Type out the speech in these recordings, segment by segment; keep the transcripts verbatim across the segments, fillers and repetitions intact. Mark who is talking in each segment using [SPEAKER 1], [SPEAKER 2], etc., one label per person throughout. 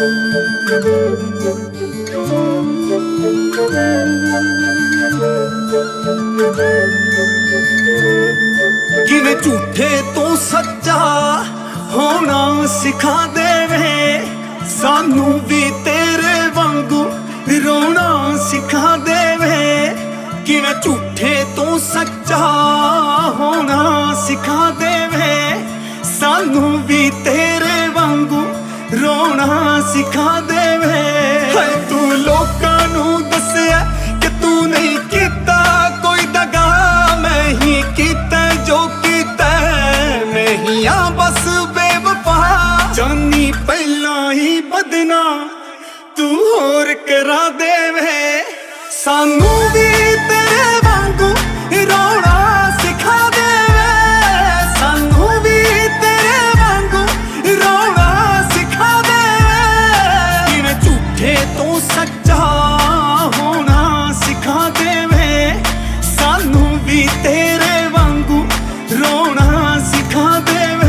[SPEAKER 1] किवें झूठे तो सच्चा होना सिखा देवे, सानू भी तेरे वांगू रोना सिखा देवे। किवें झूठे तो सच्चा होना सिखा देवे, सानू भी तेरे वांगू रोना सिखा देवे। है तू लोकां नू दस्या कि तू नहीं कीता कोई दगा, मैं ही कीता जो कीता, मैं ही आ बस बेवफा। जानी पहला ही बदना तू होर करा देवे, सानू भी तेरे वांगू रोना सिखा देवे, सानू भी तेरे वांगू रोना सिखा देवे। किवें झूठे तो सच्चा होना सिखा देवे, सानू भी तेरे वांगू रोना सिखा देवे।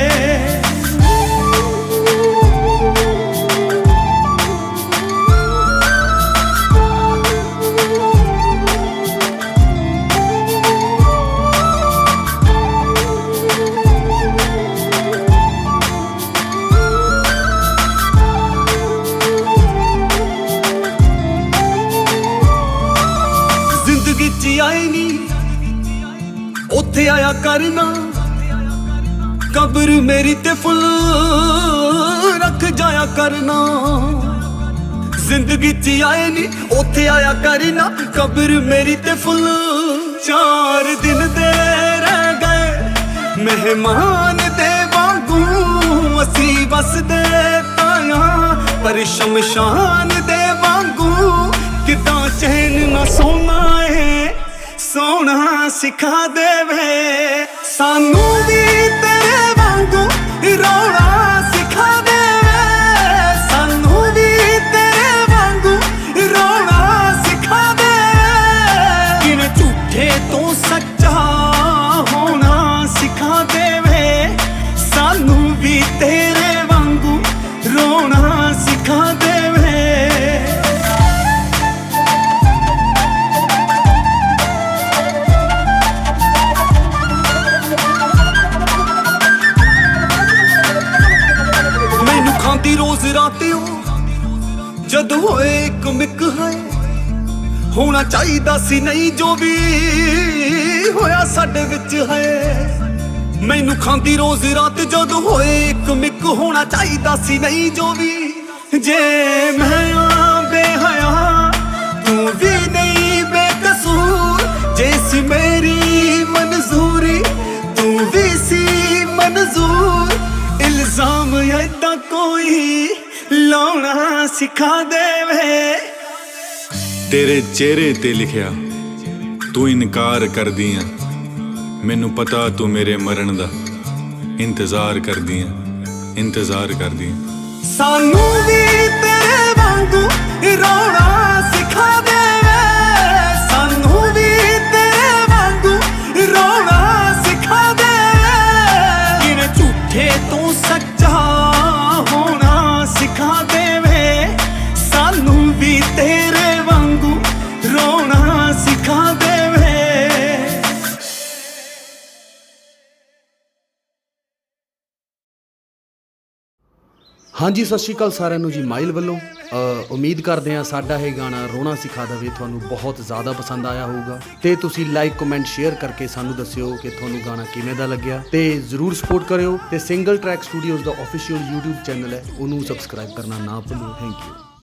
[SPEAKER 1] जिंदगी च आए नी उत्थे आया करना, कब्र मेरी ते फुल रख जाया करना। जिंदगी च आए नी उत्थे आया करना, कब्र मेरी ते फुल। चार दिन दे रह गए मेहमान दे वांगू, असी बसदे ताया पर शमशान दे वांगू। किदां चैन ना सोना है सोना सिखा देवे, सानू भी तेरे वांगू रोना सिखा देवे, सानू भी तेरे वांगू रोना सिखा देवे। किवें झूठे तो सच्चा होना सिखा देवे, सानू भी तेरे वांगू रोना सिखा देवे। खांदी रोज राते जद होए एक मिक है, होना चाहिदा सी नहीं जो भी होया साडे विच है। मैनू खांदी रोज रात जद होए एक मिक, होना चाहिदा सी नहीं जो भी। जे मैं बेहया तू भी नहीं बेकसूर, जे सी मेरी मंजूरी तू भी सी मंजूर। इल्जाम ऐदा कोई लाउना सिखा देवे,
[SPEAKER 2] तेरे चेहरे ते लिखिया तू इनकार कर दियां, मैनू पता तू मेरे मरण दा इंतजार कर दियां, इंतजार कर दियां।
[SPEAKER 1] सानू भी तेरे वांगू रोना सिखा देवे, सानू भी तेरे वांगू रोना सिखा देवे। किवें झूठे तो सच्चा होना सिखा देवे, सानू भी तेरे वांगू रोना सिखा देवे।
[SPEAKER 3] ਹਾਂਜੀ ਸਤਿ ਸ਼੍ਰੀ ਅਕਾਲ ਸਾਰਿਆਂ ਨੂੰ ਜੀ ਮਾਈਲ ਵੱਲੋਂ। ਉਮੀਦ ਕਰਦੇ ਹਾਂ ਸਾਡਾ ਇਹ ਗਾਣਾ ਰੋਣਾ ਸਿਖਾ ਦੇਵੇ ਤੁਹਾਨੂੰ ਬਹੁਤ ਜ਼ਿਆਦਾ ਪਸੰਦ ਆਇਆ ਹੋਊਗਾ, ਤੇ ਤੁਸੀਂ ਲਾਈਕ ਕਮੈਂਟ ਸ਼ੇਅਰ ਕਰਕੇ ਸਾਨੂੰ ਦੱਸਿਓ ਕਿ ਤੁਹਾਨੂੰ ਗਾਣਾ ਕਿਵੇਂ ਦਾ ਲੱਗਿਆ, ਤੇ ਜ਼ਰੂਰ ਸਪੋਰਟ ਕਰਿਓ। ਤੇ ਸਿੰਗਲ ਟਰੈਕ ਸਟੂਡੀਓਜ਼ ਦਾ ਆਫੀਸ਼ੀਅਲ YouTube ਚੈਨਲ ਹੈ, ਉਹਨੂੰ ਸਬਸਕ੍ਰਾਈਬ ਕਰਨਾ ਨਾ ਭੁੱਲੋ। Thank you.